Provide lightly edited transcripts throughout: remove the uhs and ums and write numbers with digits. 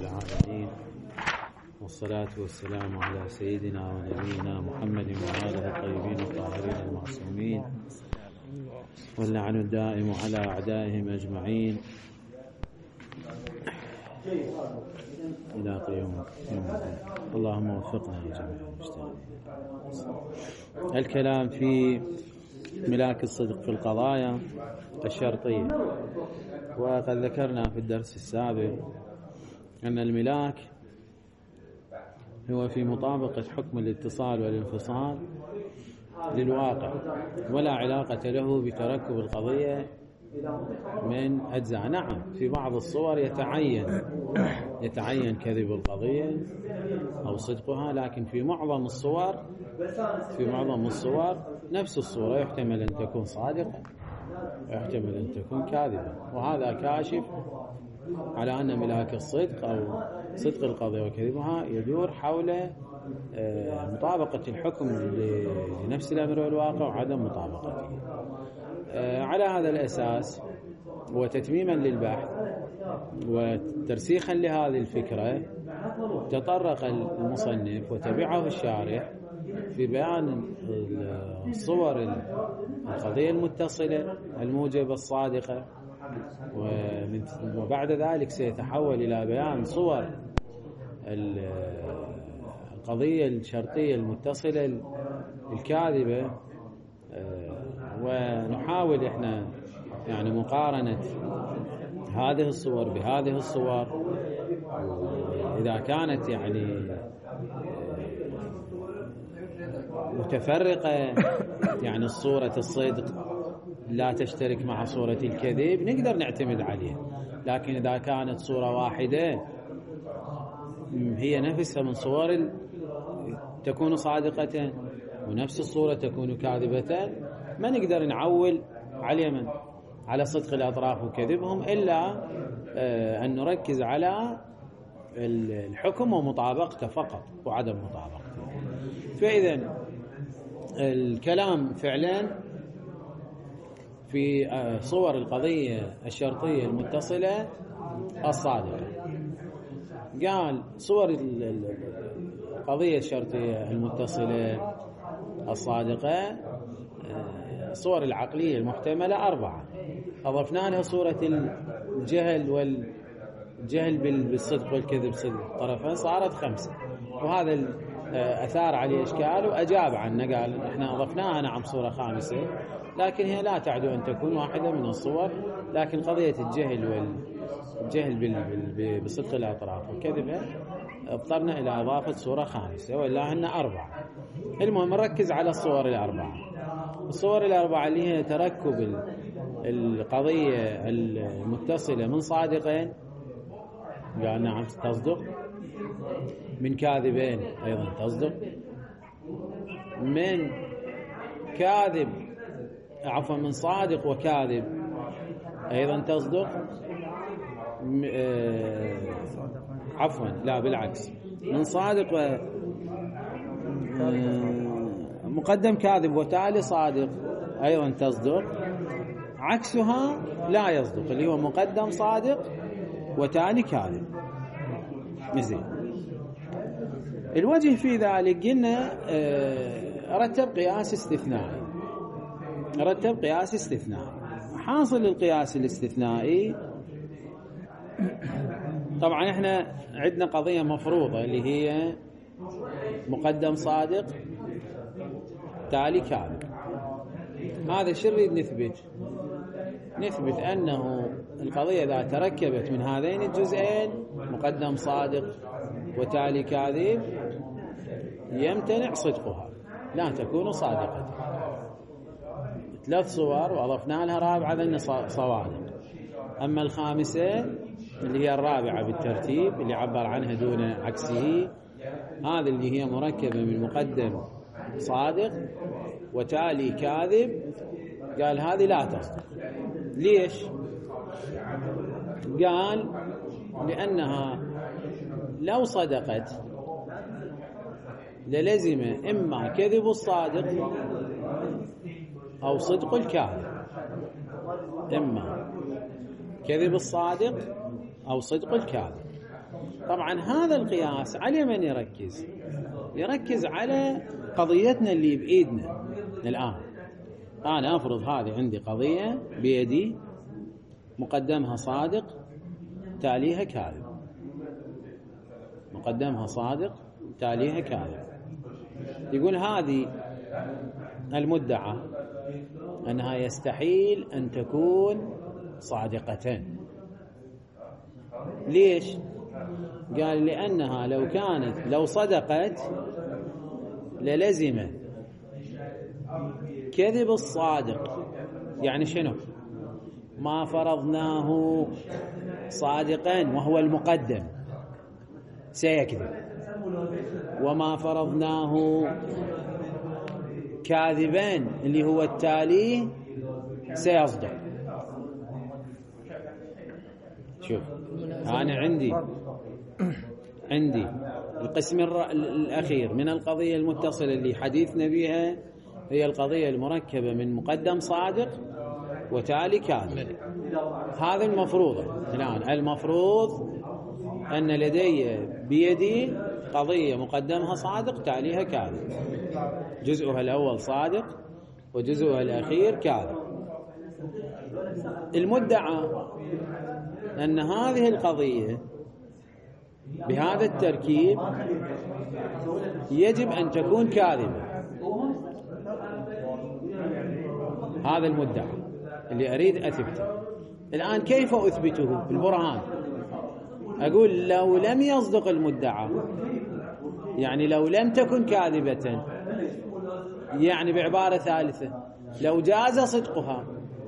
العالمين، والصلاة والسلام على سيدنا ونبينا محمد وآله الطيبين الطاهرين المعصومين، واللعن الدائم على أعدائهم أجمعين إلى قيام الدين. اللهم وفقنا لجميع المجتهدين. الكلام في ملاك الصدق في القضايا الشرطية. وقد ذكرنا في الدرس السابق أن الملاك هو في مطابقة حكم الاتصال والانفصال للواقع، ولا علاقة له بتركب القضية من أجزاء. نعم، في بعض الصور يتعين كذب القضية أو صدقها، لكن في معظم الصور نفس الصورة يحتمل أن تكون صادقة ويحتمل أن تكون كاذبة، وهذا كاشف على أن ملاك الصدق أو صدق القضية وكذبها يدور حول مطابقة الحكم لنفس الأمر والواقع وعدم مطابقته. على هذا الأساس وتتميما للبحث وترسيخا لهذه الفكرة، تطرق المصنف وتبعه الشارح في بيان صور القضية المتصلة الموجبة الصادقة، وبعد ذلك سيتحول إلى بيان صور القضية الشرطية المتصلة الكاذبة، ونحاول احنا يعني مقارنة هذه الصور بهذه الصور، إذا كانت يعني متفرقة، يعني صورة الصدق لا تشترك مع صورة الكذب، نقدر نعتمد عليها. لكن إذا كانت صورة واحدة هي نفسها من صور تكون صادقة ونفس الصورة تكون كاذبة، ما نقدر نعول على صدق الأطراف وكذبهم، إلا أن نركز على الحكم ومطابقته فقط وعدم مطابقته. فإذا الكلام فعلا في صور القضية الشرطية المتصلة الصادقة. قال صور القضية الشرطية المتصلة الصادقة، صور العقلية المحتملة 4، أضفنا لها صورة الجهل بالصدق والكذب صدق طرفين، صارت 5. وهذا أثار عليه إشكال وأجاب عنه، قال إحنا أضفناها نعم صورة 5، لكن هي لا تعد أن تكون واحدة من الصور، لكن قضية الجهل بصدق الأطراف والكذبة اضطرنا إلى إضافة صورة 5، وإلا هن 4. المهم نركز على الصور 4. الصور 4 اللي هي تركب القضية المتصلة من صادقين، قال نعم تصدق، من كاذبين أيضا تصدق، من من صادق وكاذب أيضا تصدق، لا بالعكس، من صادق مقدم كاذب وتالي صادق أيضا تصدق. عكسها لا يصدق، اللي هو مقدم صادق وتالي كاذب. زين، الوجه في ذلك قلنا رتب قياس استثنائي. حاصل القياس الاستثنائي، طبعا احنا عندنا قضية مفروضة اللي هي مقدم صادق تالي كاذب. هذا الشيء نريد نثبت أنه القضية إذا تركبت من هذين الجزئين، مقدم صادق وتالي كاذب، يمتنع صدقها، لا تكون صادقة. 3 صور وأضفنا لها رابعة ذن صوادق. أما الخامسة اللي هي الرابعة بالترتيب اللي عبر عنها دون عكسه، هذه اللي هي مركبة من مقدم صادق وتالي كاذب، قال هذه لا تصدق. ليش؟ قال لأنها لو صدقت للزم إما كذب الصادق أو صدق الكاذب، إما كذب الصادق أو صدق الكاذب. طبعا هذا القياس على من يركز؟ يركز على قضيتنا اللي بإيدنا الآن. أنا أفرض هذه عندي قضية بيدي مقدمها صادق تاليها كاذب، مقدمها صادق تاليها كاذب. يقول هذه المدعى أنها يستحيل أن تكون صادقة. ليش؟ قال لأنها لو صدقت للزم كذب الصادق. يعني شنو؟ ما فرضناه صادقا وهو المقدم سيكذب، وما فرضناه كاذبا اللي هو التالي سيصدق. شوف أنا عندي القسم الأخير من القضية المتصلة اللي حديثنا بها هي القضية المركبة من مقدم صادق وتالي كاذب. هذا المفروض الآن، المفروض أن لدي بيدي قضية مقدمها صادق تاليها كاذب، جزءها الأول صادق وجزءها الأخير كاذب. المدعى أن هذه القضية بهذا التركيب يجب أن تكون كاذبة. هذا المدعى اللي أريد أثبته. الآن كيف أثبته بالبرهان؟ أقول لو لم يصدق المدعى، يعني لو لم تكن كاذبة، يعني بعبارة ثالثة لو جاز صدقها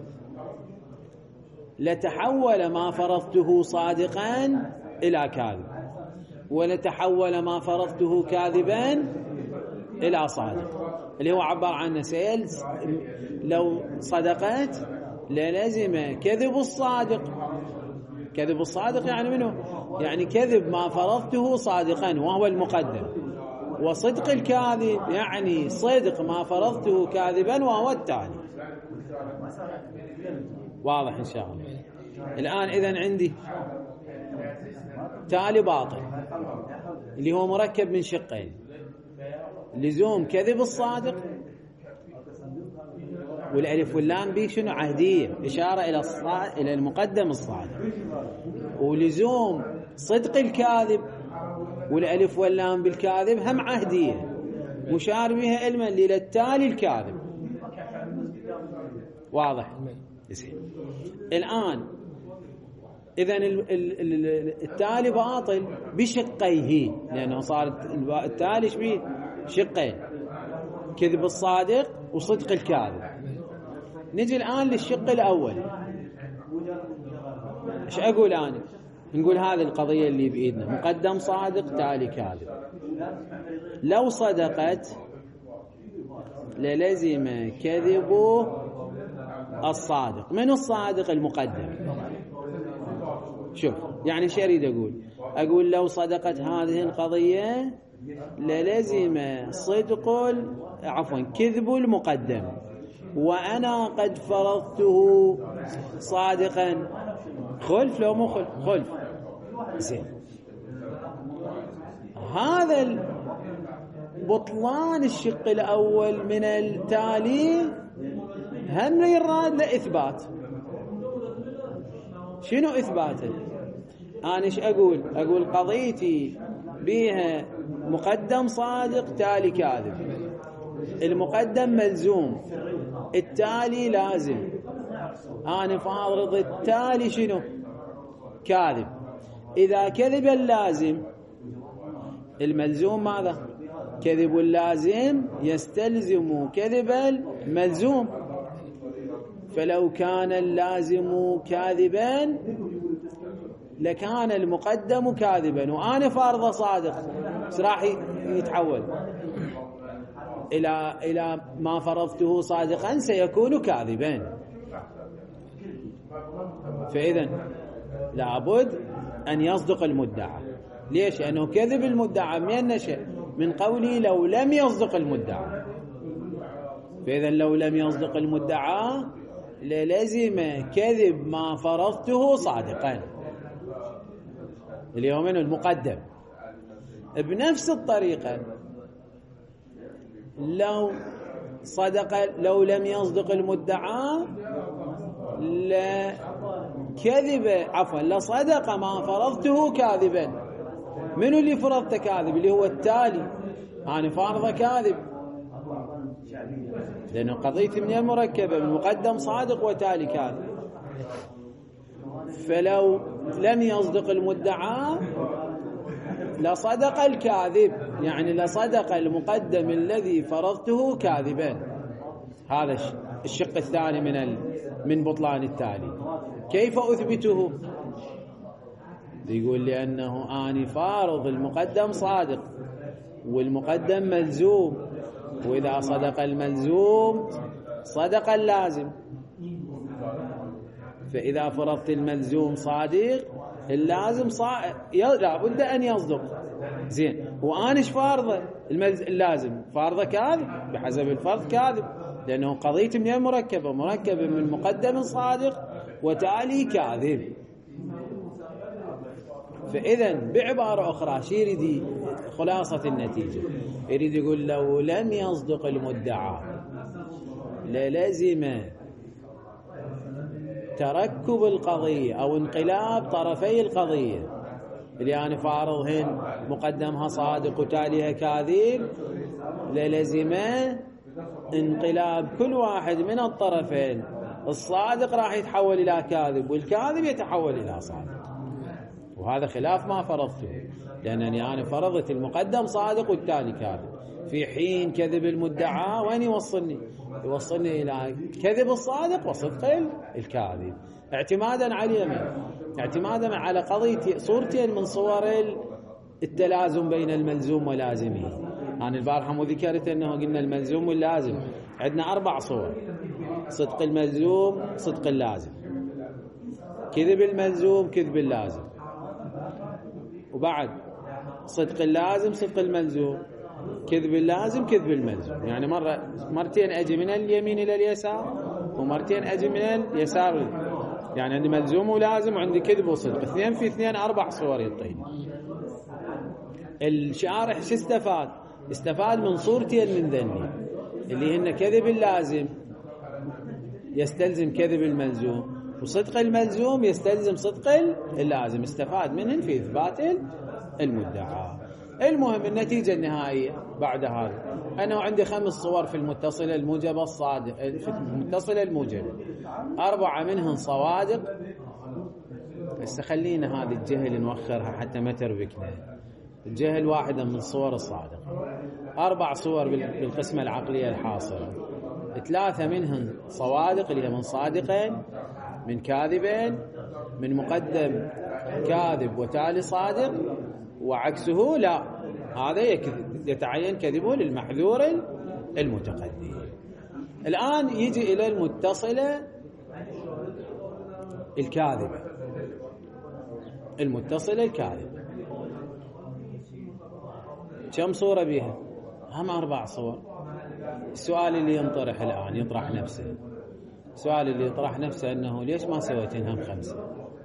لتحول ما فرضته صادقا إلى كاذب، ولتحول ما فرضته كاذبا إلى صادق، اللي هو عبارة عن سيلز. لو صدقت للزم كذب الصادق. كذب الصادق يعني منه؟ يعني كذب ما فرضته صادقا وهو المقدم، وصدق الكاذب يعني صدق ما فرضته كاذبا وهو التالي. واضح إن شاء الله. الآن إذن عندي تالي باطل اللي هو مركب من شقين: لزوم كذب الصادق، والألف واللام بي شنو؟ عهدية، إشارة إلى المقدم الصادق. ولزوم صدق الكاذب، والألف واللام بالكاذب هم عهدية، مشار بها علما للتالي الكاذب. واضح؟ الآن إذن التالي باطل بشقيه، لأنه صار التالي شبيه شقين: كذب الصادق وصدق الكاذب. نجي الآن للشق الأول. إيش أقول أنا؟ نقول هذه القضية اللي بإيدنا مقدم صادق تالي كاذب. لو صدقت للزم كذب الصادق. من الصادق؟ المقدم. شوف يعني شو أريد أقول لو صدقت هذه القضية للزم كذب المقدم، وأنا قد فرضته صادقا. خلف لو مو خلف. زين، هذا بطلان الشق الأول من التالي هم يراد لإثبات. شنو إثباته؟ أنا إيش أقول قضيتي بها مقدم صادق تالي كاذب. المقدم ملزوم، التالي لازم. أنا فاضرض التالي شنو؟ كاذب. إذا كذب اللازم، الملزوم ماذا؟ كذب اللازم يستلزم كذب الملزوم. فلو كان اللازم كاذبا لكان المقدم كاذبا، وأنا فارض صادق. راح يتحول إلى ما فرضته صادقا سيكون كاذبا. فإذا لابد أن يصدق المدعى. ليش؟ لأنه كذب المدعى من نشأ؟ من قولي لو لم يصدق المدعى. فإذا لو لم يصدق المدعى للزم كذب ما فرضته صادقا. اللي هو منه المقدم. بنفس الطريقة لو لم يصدق المدعى لصدق ما فرضته كاذبا. منو اللي فرضته كاذب؟ اللي هو التالي. أنا فارضه كاذب لأنه قضيتي من المركبة من مقدم صادق وتالي كاذب. فلو لم يصدق المدعى لصدق الكاذب، يعني لصدق المقدم الذي فرضته كاذبا. هذا الشق الثاني من بطلان التالي. كيف أثبته؟ يقول لأنه أنا فارض المقدم صادق والمقدم ملزوم، وإذا صدق الملزوم صدق اللازم. فإذا فرضت الملزوم صادق اللازم لا بد أن يصدق. زين، وأنا إيش فارضه؟ اللازم فارضه كاذب بحسب الفرض كاذب، لأنه قضيت من المركبة من مقدم صادق وتالي كاذب. فإذا بعبارة أخرى شو يريد خلاصة النتيجة؟ يريد يقول لو لم يصدق المدعى للزم تركب القضية أو انقلاب طرفي القضية، اللي أنا فارضهن مقدمها صادق وتاليها كاذب، للزم انقلاب كل واحد من الطرفين. الصادق راح يتحول إلى كاذب والكاذب يتحول إلى صادق، وهذا خلاف ما فرضته، لأنني أنا فرضت المقدم صادق والتالي كاذب، في حين كذب المدعى وين يوصلني إلى كذب الصادق وصدق الكاذب، اعتمادا على اعتمادا على قضية صورتين من صور التلازم بين الملزوم ولازمه. أنا البارحة ذكرت أنه قلنا الملزوم واللازم عندنا 4 صور: صدق الملزوم، صدق اللازم، كذب الملزوم، كذب اللازم، وبعد صدق اللازم، صدق الملزوم، كذب اللازم، كذب الملزوم. يعني مرتين أجي من اليمين إلى اليسار ومرتين أجي من اليسار، يعني عندي ملزوم ولازم وعندي كذب وصدق، 2 في 2 4 صور يعطيني. الشارح شو استفاد من صورتين من ذني اللي هن كذب اللازم يستلزم كذب الملزوم، وصدق الملزوم يستلزم صدق اللازم. استفاد منهن في إثبات المدعى. المهم النتيجة النهائية بعد هذا أنه عندي 5 صور في المتصلة الموجبة الصادق، في المتصلة الموجبة 4 منهن صوادق. بس خلينا هذه الجهل نوخرها حتى ما تربكنا. الجهل واحدة من صور الصادق. 4 صور بالقسمة العقلية الحاصلة، 3 منهن صوادق اللي هي من صادقين، من كاذبين، من مقدم كاذب وتالي صادق، وعكسه لا، هذا يتعين كذبه للمحذور المتقدم. الآن يجي إلى المتصلة الكاذبة. المتصلة الكاذبة كم صورة بها؟ هم 4 صور. السؤال اللي ينطرح الآن يطرح نفسه، السؤال اللي يطرح نفسه أنه ليش ما سويتين هم 5؟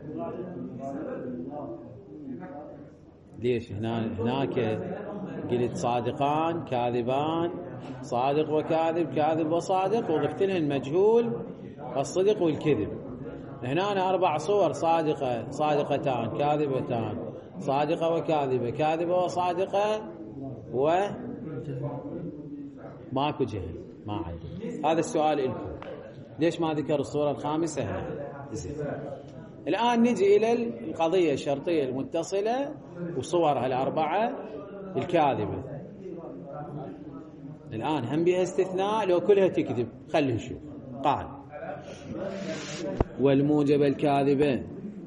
ليش هناك قلت صادقان كاذبان، صادق وكاذب، كاذب وصادق، وضفت لهم مجهول الصدق والكذب. هنا 4 صور: صادقة، صادقتان، كاذبتان، صادقة وكاذبة، كاذبة وصادقة، ماكو جهل، ما عنده. هذا السؤال لكم، ليش ما ذكر الصورة الخامسة هنا؟ زين. الآن نجي إلى القضية الشرطية المتصلة وصورها 4 الكاذبة. الآن هم بها استثناء لو كلها تكذب. خليه نشوف. قال: والموجبة الكاذبة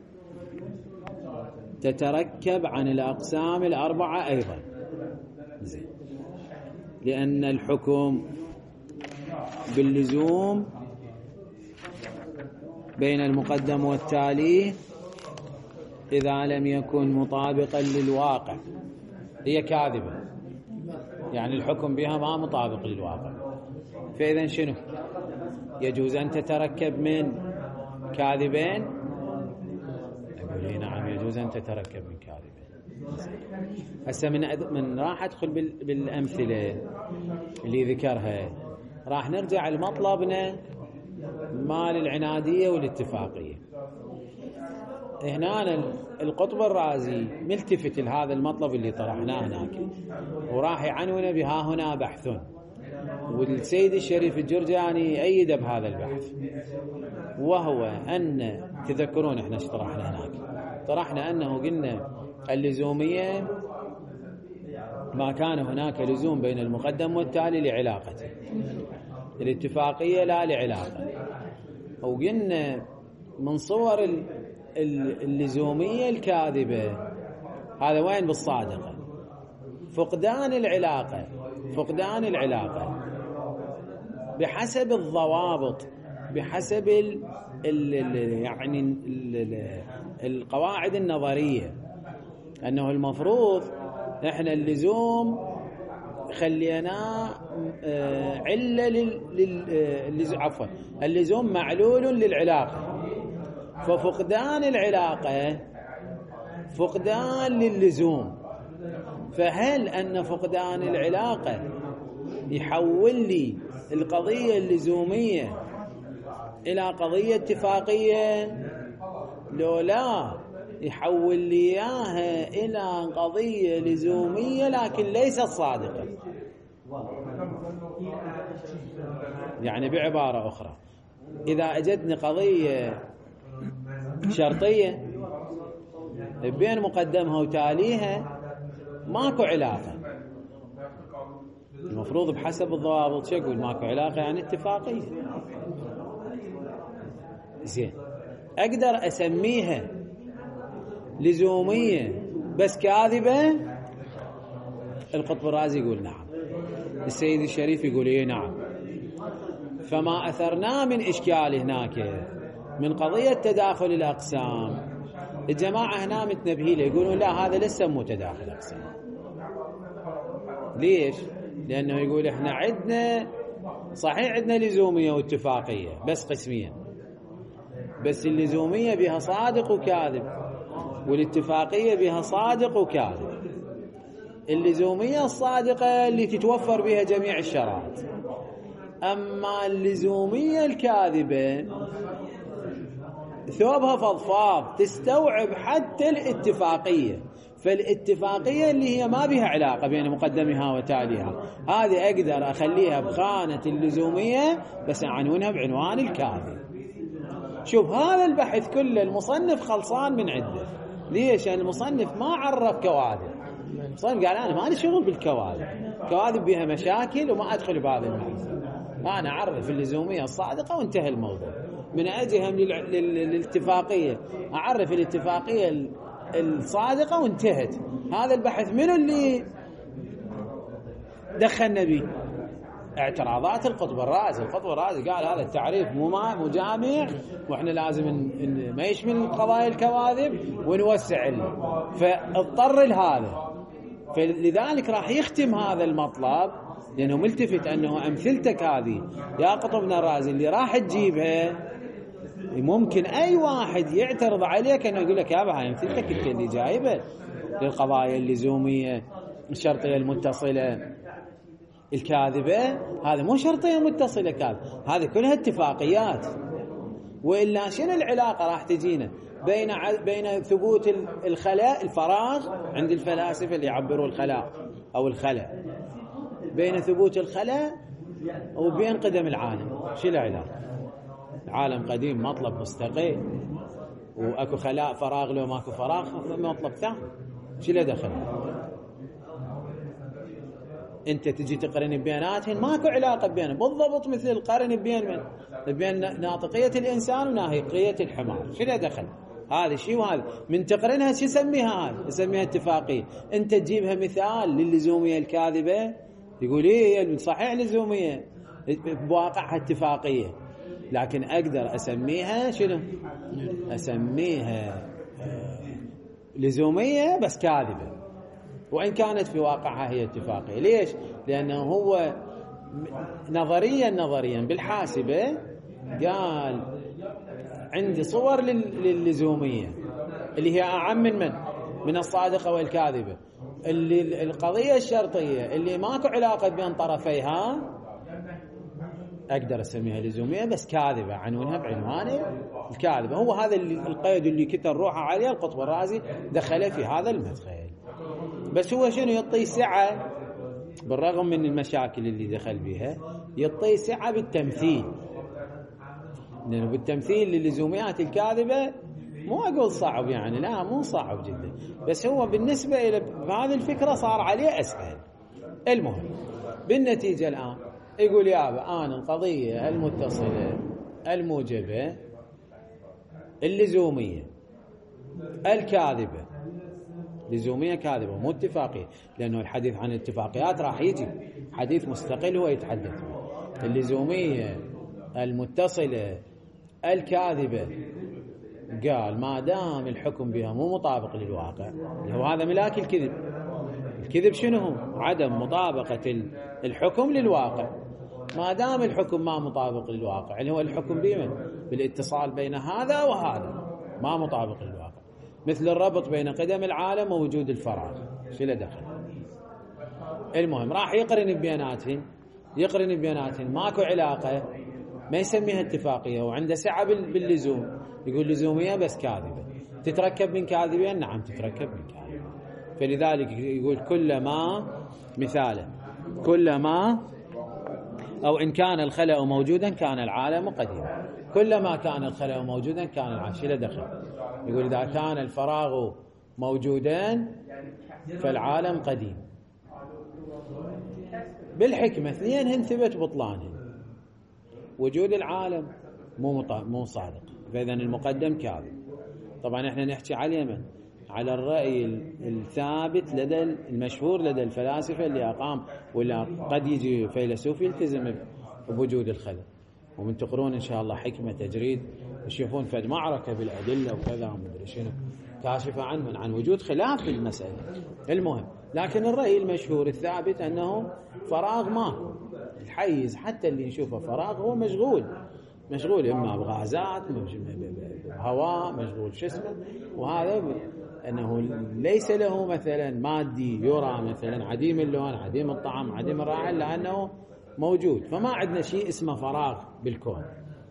تتركب عن الأقسام 4 أيضا. زين. لأن الحكم باللزوم بين المقدم والتالي إذا لم يكن مطابقا للواقع. هي كاذبة، يعني الحكم بها ما مطابق للواقع، فإذا شنو؟ يجوز أن تتركب من كاذبين؟ أقول نعم، يجوز أن تتركب من كاذبين. هسه من راح أدخل بالأمثلة اللي ذكرها، راح نرجع لمطلبنا مال العنادية والاتفاقية. هنا القطب الرازي ملتفت لهذا المطلب اللي طرحناه هناك، وراح يعنونه بها هنا بحث، والسيد الشريف الجرجاني أيد بهذا البحث، وهو أن تذكرون احنا طرحنا هناك، طرحنا أنه قلنا اللزومية ما كان هناك لزوم بين المقدم والتالي لعلاقته، الاتفاقية لا لعلاقة. وقلنا من صور اللزومية الكاذبة هذا وين بالصادقة؟ فقدان العلاقة بحسب الضوابط، بحسب يعني القواعد النظرية، أنه المفروض احنا اللزوم خليناه علة عفوا اللزوم معلول للعلاقة، ففقدان العلاقة فقدان للزوم. فهل أن فقدان العلاقة يحول لي القضية اللزومية إلى قضية اتفاقية؟ لو لا، يحول لي إياها إلى قضية لزومية لكن ليست صادقة. يعني بعبارة أخرى، إذا أجتني قضية شرطية بين مقدمها وتاليها ماكو علاقة، المفروض بحسب الضوابط شو يقول؟ ماكو علاقة يعني اتفاقية. زين، أقدر أسميها لزومية بس كاذبة؟ القطب الرازي يقول نعم، السيد الشريف يقول إيه نعم. فما أثرناه من إشكال هناك من قضية تداخل الأقسام، الجماعة هنا متنبهيله يقولون لا، هذا لسه مو تداخل أقسام. ليش؟ لأنه يقول إحنا عندنا صحيح عندنا لزومية واتفاقية بس قسميا، بس اللزومية بها صادق وكاذب، والاتفاقية بها صادق وكاذب. اللزومية الصادقة اللي تتوفر بها جميع الشرائط، أما اللزومية الكاذبة ثوبها فضفاض تستوعب حتى الاتفاقية. فالاتفاقية اللي هي ما بها علاقة بين مقدمها وتاليها، هذه أقدر أخليها بخانة اللزومية بس أعنونها بعنوان الكاذب. شوف هذا البحث كله المصنف خلصان من عدة. ليش؟ يعني المصنف ما عرف كواذب، المصنف قال أنا ما لي شغل بالكواذب، كواذب بها مشاكل وما أدخل بهذا البحث، أنا أعرف اللزومية الصادقة وانتهى الموضوع. من أجيهم للاتفاقية أعرف الاتفاقية الصادقة وانتهت. هذا البحث منو اللي دخلنا به؟ اعتراضات القطب الرازي. القطب الرازي قال هذا التعريف مجامع وإحنا لازم ما يشمل قضايا الكواذب ونوسع له، فاضطر لهذا. فلذلك راح يختم هذا المطلب لأنه ملتفت أنه أمثلتك هذه يا قطبنا الرازي اللي راح تجيبها ممكن أي واحد يعترض عليك أنه يقول لك يا أبا أمثلتك أنت اللي جايبه للقضايا اللزومية الشرطية المتصلة الكاذبة. هذا مو شرطية متصلة كاذبة، هذه كلها اتفاقيات. وإلا شنو العلاقة راح تجينا بين ثبوت الخلاء الفراغ عند الفلاسفة اللي يعبروا الخلاء أو الخلاء، بين ثبوت الخلاء وبين قدم العالم؟ شو العلاقة؟ العالم قديم مطلب مستقل، واكو خلاء فراغ، لو ماكو فراغ مطلب ثاني، شو له دخل؟ انت تجي تقارن بيناتهم ماكو علاقه بينهم، بالضبط مثل القرن بين ناطقيه الانسان وناهيقيه الحمار، شو له دخل؟ هذا شيء وهذا من تقرنها شو يسميها؟ هذا يسميها اتفاقيه. انت تجيبها مثال للزوميه الكاذبه، يقول ايه صحيح لزوميه بواقعها اتفاقيه، لكن أقدر أسميها شنو؟ أسميها لزومية بس كاذبة، وإن كانت في واقعها هي اتفاقية. ليش؟ لأنه هو نظريا بالحاسبة قال عندي صور للزومية اللي هي أعم من من الصادقة والكاذبة. اللي القضية الشرطية اللي ماكو علاقة بين طرفيها أقدر أسميها لزومية بس كاذبة، عنونها بعنوان الكاذبة. هو هذا القيد اللي كتر روحه عليه القطب الرازي، دخل في هذا المدخل. بس هو شنو؟ يعطي سعة بالرغم من المشاكل اللي دخل بها، يعطي سعة بالتمثيل، لأنه بالتمثيل للزوميات الكاذبة مو أقول صعب يعني، لا مو صعب جدا، بس هو بالنسبة إلى هذه الفكرة صار عليه أسهل. المهم بالنتيجة الآن يقول يابا أنا القضية المتصلة الموجبة اللزومية الكاذبة، لزومية كاذبة مو اتفاقية، لأنه الحديث عن الاتفاقيات راح يجي حديث مستقل هو يتحدث به. اللزومية المتصلة الكاذبة قال ما دام الحكم بها مو مطابق للواقع، اللي هو هذا ملاك الكذب. الكذب شنو هو؟ عدم مطابقة الحكم للواقع. ما دام الحكم ما مطابق للواقع، اللي هو الحكم بالاتصال بين هذا وهذا ما مطابق للواقع، مثل الربط بين قدم العالم ووجود الفراغ، شو له دخل؟ المهم راح يقرن بيناتهم ماكو علاقة، ما يسميها اتفاقية، وعنده سعة باللزوم، يقول لزومية بس كاذبة. تتركب من كاذبين؟ نعم تتركب من كاذبين. فلذلك يقول كلما، مثاله كلما أو إن كان الخلأ موجودا كان العالم قديما. كلما كان الخلأ موجودا كان العالم، شو له دخل؟ يقول إذا كان الفراغ موجودا فالعالم قديم. بالحكمة اثنين هن ثبت بطلانهن، وجود العالم مو صادق، فإذا المقدم كاذب. طبعا احنا نحكي على اليمن على الرأي الثابت لدى المشهور لدى الفلاسفة اللي أقام، ولا قد يجي فيلسوف يلتزم بوجود الخلق، ومن تقرون إن شاء الله حكمة تجريد يشوفون فد معركة بالأدلة وكذا ومدري شنو كاشفة عن وجود خلاف في المسألة. المهم لكن الرأي المشهور الثابت أنه فراغ ماكو، الحيز حتى اللي نشوفه فراغ هو مشغول إما بغازات، بهواء، مشغول شو اسمه، وهذا أنه ليس له مثلا مادي يرى مثلا عديم اللون، عديم الطعم، عديم الرائحة، لأنه موجود. فما عندنا شيء اسمه فراغ بالكون.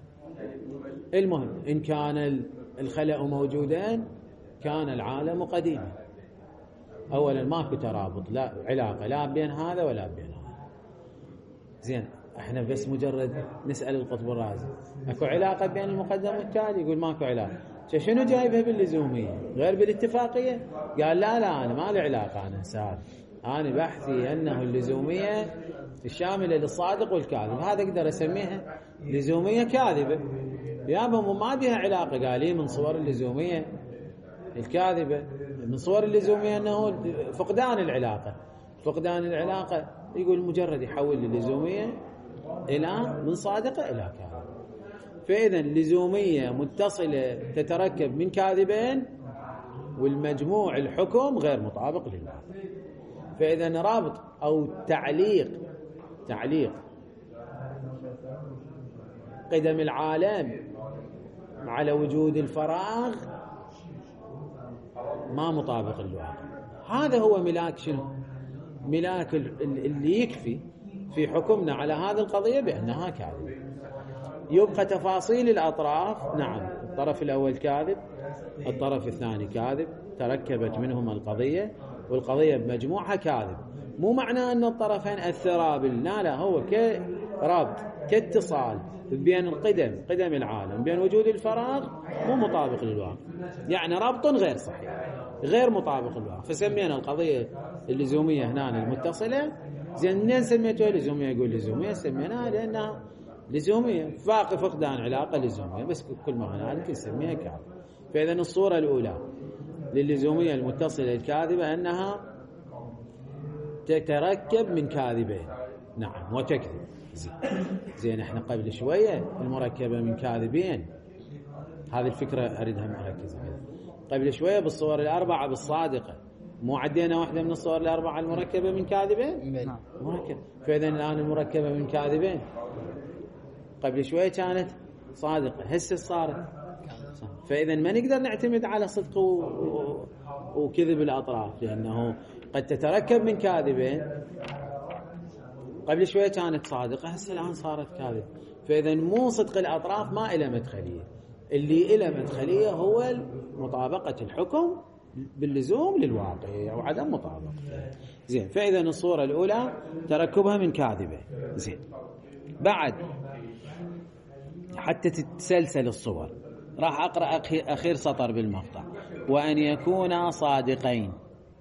المهم إن كان الخلق موجودين كان العالم قديما. أولا ماكو ترابط، لا علاقة لا بين هذا ولا بين هذا. زين احنا بس مجرد نسأل القطب الرازي اكو علاقة بين المقدم والتالي؟ يقول ماكو علاقة. شنو جايبها باللزومية غير بالاتفاقية؟ قال لا انا ما لي علاقة، انا بحثي انه اللزومية الشاملة للصادق والكاذب، هذا اقدر اسميها لزومية كاذبة. يابا ما بها علاقة. قال لي من صور اللزومية الكاذبة، من صور اللزومية انه فقدان العلاقة. يقول مجرد يحول اللزومية إلى من صادقة إلى كاذب. فإذا اللزومية متصلة تتركب من كاذبين، والمجموع الحكم غير مطابق للواقع. فإذا رابط أو تعليق قدم العالم على وجود الفراغ ما مطابق للواقع. هذا هو ملاك شنو؟ ملاك اللي يكفي في حكمنا على هذه القضية بأنها كاذبة. يبقى تفاصيل الأطراف، نعم الطرف الأول كاذب، الطرف الثاني كاذب، تركبت منهما القضية، والقضية بمجموعها كاذب. مو معناه أن الطرفين أثرا لا، هو كرابط كاتصال بين قدم العالم بين وجود الفراغ مو مطابق للواقع، يعني ربط غير صحيح غير مطابق للواقع. فسمينا القضية اللزومية هنا المتصلة. زين منين سميتوها لزومية؟ يقول لزومية سميناها لأنها لزومية فقدان علاقة لزومية، بس كل ما هنالك نسميها كاذب. فإذا الصورة الأولى للزومية المتصلة الكاذبة أنها تتركب من كاذبين، نعم وتكذب. زين احنا قبل شوية المركبة من كاذبين، هذه الفكرة أريدها مركزة قبل شوية بالصور الأربعة بالصادقة، مو عدينا واحدة من الصور الأربعة المركبة من كاذبين؟ مركب. فإذا الآن المركبة من كاذبين قبل شوية كانت صادقة، هسه صارت. فإذا ما نقدر نعتمد على صدق وكذب الأطراف، لأنه قد تتركب من كاذبين. قبل شوية كانت صادقة، هسه الآن صارت كاذبة. فإذا مو صدق الأطراف ما إلى مدخلية، اللي إلى مدخلية هو مطابقة الحكم باللزوم للواقع أو عدم مطابقته. زين، فإذا الصورة الأولى تركبها من كاذبة. زين، بعد حتى تتسلسل الصور راح أقرأ أخير سطر بالمقطع: وأن يكونا صادقين.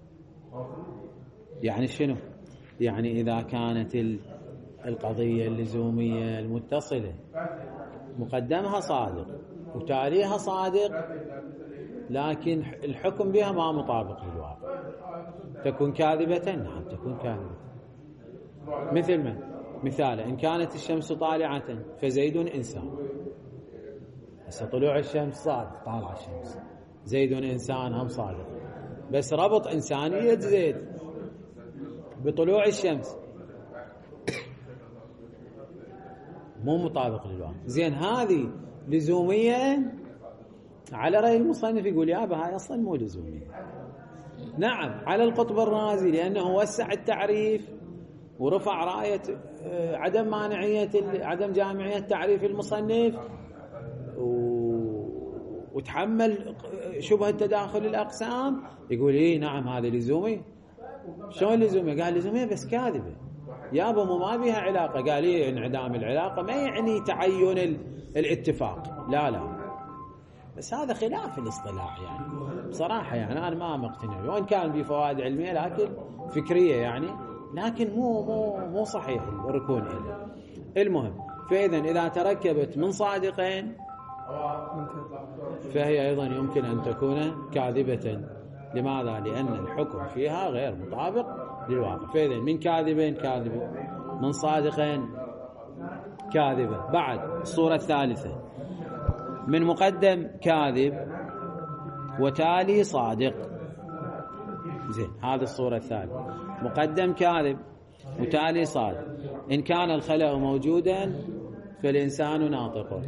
يعني شنو؟ يعني إذا كانت القضية اللزومية المتصلة مقدمها صادق وتاليها صادق، لكن الحكم بها ما مطابق للواقع، تكون كاذبة. نعم تكون كاذبة. مثل من؟ مثال: إن كانت الشمس طالعة فزيد إنسان. هسه طلوع الشمس صادق، طالع الشمس، زيد إنسان هم صادق، بس ربط إنسانية زيد بطلوع الشمس مو مطابق للواقع. زين، هذه لزومية على رأي المصنف، يقول يابا هاي أصلا مو لزومية. نعم على القطب الرازي، لأنه وسع التعريف ورفع راية عدم مانعية عدم جامعية تعريف المصنف، وتحمل شبهة تداخل الأقسام. يقول إيه نعم هذا لزومي. شلون لزومي؟ قال لزومي بس كاذبة يابا، ما بيها علاقة. قال إيه انعدام العلاقة ما يعني تعين الاتفاق، لا بس هذا خلاف الاصطلاح يعني بصراحة. يعني أنا ما مقتنع، وإن كان بفوائد علمية لكن فكرية يعني، لكن مو صحيح الركون إليه. المهم، فإذا إذا تركبت من صادقين فهي أيضا يمكن أن تكون كاذبة. لماذا؟ لأن الحكم فيها غير مطابق للواقع. فإذا من كاذبين كاذبة، من صادقين كاذبة. بعد الصورة الثالثة: من مقدم كاذب وتالي صادق. زين، هذه الصورة الثالثة: مقدم كاذب وتالي صادق. إن كان الخلأ موجودا فالإنسان ناطق.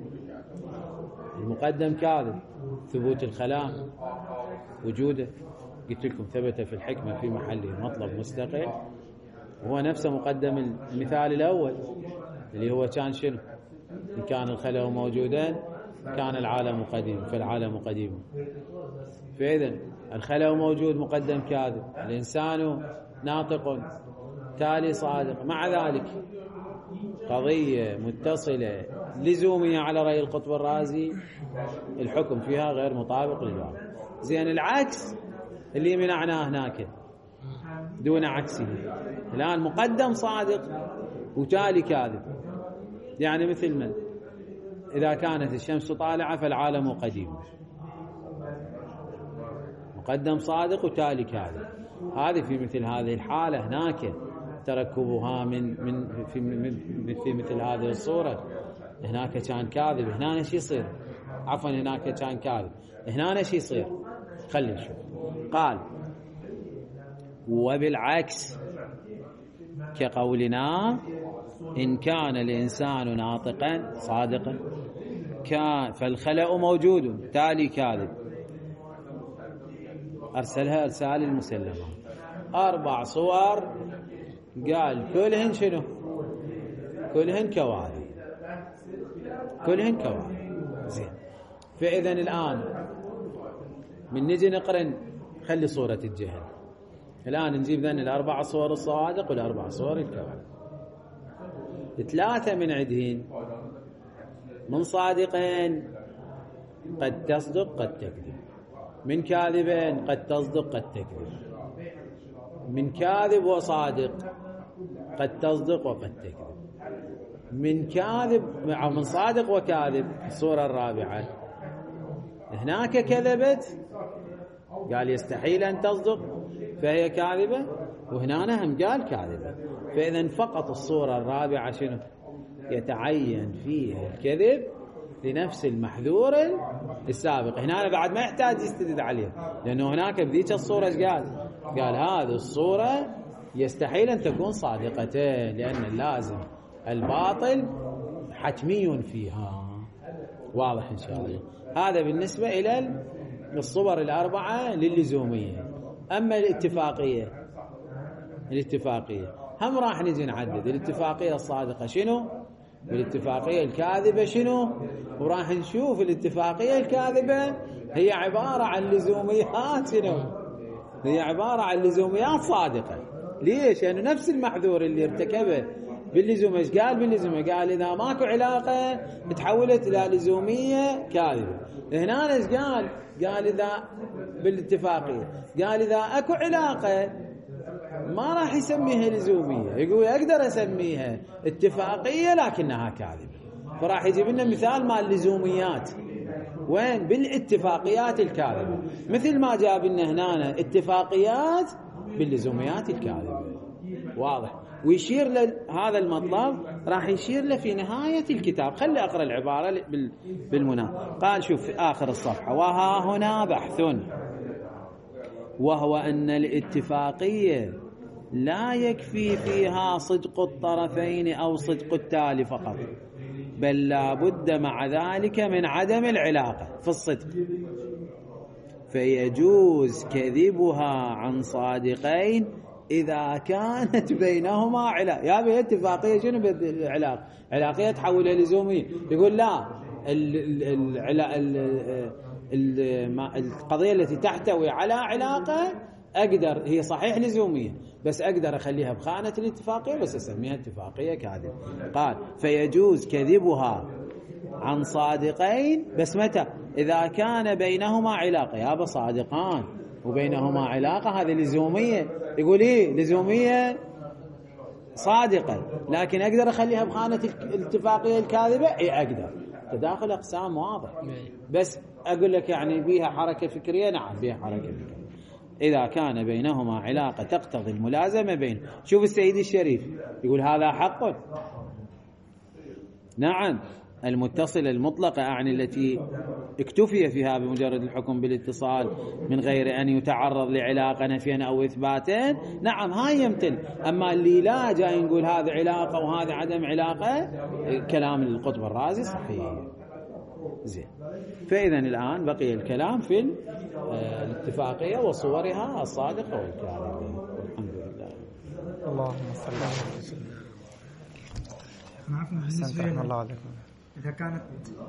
المقدم كاذب، ثبوت الخلاء وجوده، قلت لكم ثبت في الحكمة في محله مطلب مستقل، وهو نفسه مقدم المثال الأول اللي هو كان شنو؟ إن كان الخلأ موجودا كان العالم قديم، فالعالم قديم. فإذا الخلأ موجود مقدم كاذب، الإنسان ناطق تالي صادق. مع ذلك قضية متصلة لزومية على رأي القطب الرازي، الحكم فيها غير مطابق للواقع. زين، العكس اللي منعناه هناك دون عكسه. الآن مقدم صادق وتالي كاذب. يعني مثل من؟ إذا كانت الشمس طالعة فالعالم قديم، مقدم صادق وتالي كاذب. هذه في مثل هذه الحالة هناك تركبها في مثل هذه الصورة. هناك كان كاذب، هنا ايش يصير؟ عفوا، هناك كان كاذب، هنا ايش يصير؟ خلي نشوف. قال: وبالعكس كقولنا إن كان الإنسان ناطقا صادقا فالخلأ موجود تالي كاذب. أرسلها إرسال المسلمة 4 صور، قال كلهن شنو؟ كلهن كواذب، كلهن كواذب. زين، فإذا الآن من نجي نقرن، خلي صورة الجهل. الآن نجيب ذن 4 صور الصوادق وال4 صور الكواذب. 3 من عندهن من صادقين قد تصدق قد تكذب، من كاذبين قد تصدق قد تكذب، من كاذب وصادق قد تصدق وقد تكذب، من كاذب أو من صادق وكاذب. الصورة الرابعة هناك كذبت، قال يستحيل أن تصدق فهي كاذبة، وهنا هم قال كاذبة. فإذا فقط الصورة الرابعة شنو؟ يتعين فيها الكذب لنفس المحذور السابق. هنا بعد ما يحتاج يستدل عليه، لأنه هناك بذيك الصورة قال هذه الصورة يستحيل أن تكون صادقتين، لأن اللازم الباطل حتمي فيها. واضح إن شاء الله. هذا بالنسبة إلى الصور الأربعة للزومية. أما الاتفاقية هم راح نجي نعدد الاتفاقية الصادقة شنو، والاتفاقية الكاذبة شنو، وراح نشوف الاتفاقية الكاذبة هي عبارة عن لزوميات شنو، هي عبارة عن لزوميات صادقة. ليش؟ لأنه نفس المحذور اللي ارتكبه باللزوم، ايش قال باللزوم؟ قال إذا ماكو علاقة تحولت إلى لزومية كاذبة. هنا ايش قال؟ قال إذا بالاتفاقية، قال إذا أكو علاقة ما راح يسميها لزومية، يقول أقدر أسميها اتفاقية لكنها كاذبة. فراح يجيب لنا مثال مال اللزوميات وين؟ بالاتفاقيات الكاذبة، مثل ما جاب لنا هنا اتفاقيات باللزوميات الكاذبة. واضح؟ ويشير لهذا المطلب راح يشير له في نهاية الكتاب. خلي أقرأ العبارة بالمناسبة. قال شوف في آخر الصفحة: وها هنا بحث، وهو أن الاتفاقية لا يكفي فيها صدق الطرفين أو صدق التالي فقط، بل لا بد مع ذلك من عدم العلاقة في الصدق، فيجوز كذبها عن صادقين إذا كانت بينهما علاقة. يا بي اتفاقية شنو بالعلاقة؟ علاقية تحولها لزومية. يقول لا، القضية التي تحتوي على علاقة أقدر، هي صحيح لزومية بس أقدر أخليها بخانة الاتفاقية بس أسميها اتفاقية كاذبة. قال فيجوز كذبها عن صادقين، بس متى؟ إذا كان بينهما علاقة. يا صادقان وبينهما علاقة، هذه لزومية. يقول إيه لزومية صادقة لكن أقدر أخليها بخانة الاتفاقية الكاذبة؟ إيه أقدر. تداخل أقسام واضح، بس أقول لك يعني بيها حركة فكرية. نعم بيها حركة فكرية إذا كان بينهما علاقة تقتضي الملازمة بين. شوف السيد الشريف يقول هذا حق. نعم المتصلة المطلقة أعني التي اكتفي فيها بمجرد الحكم بالاتصال من غير أن يتعرض لعلاقة نفيا أو إثباتا. نعم هاي يمتل. أما اللي لا جاي نقول هذا علاقة وهذا عدم علاقة، كلام القطب الرازي صحيح. زين. فإذا الآن بقي الكلام في الاتفاقية وصورها الصادقة والكاذبة. الحمد لله. اللهم صل على محمد. عفوا بالنسبة إذا كانت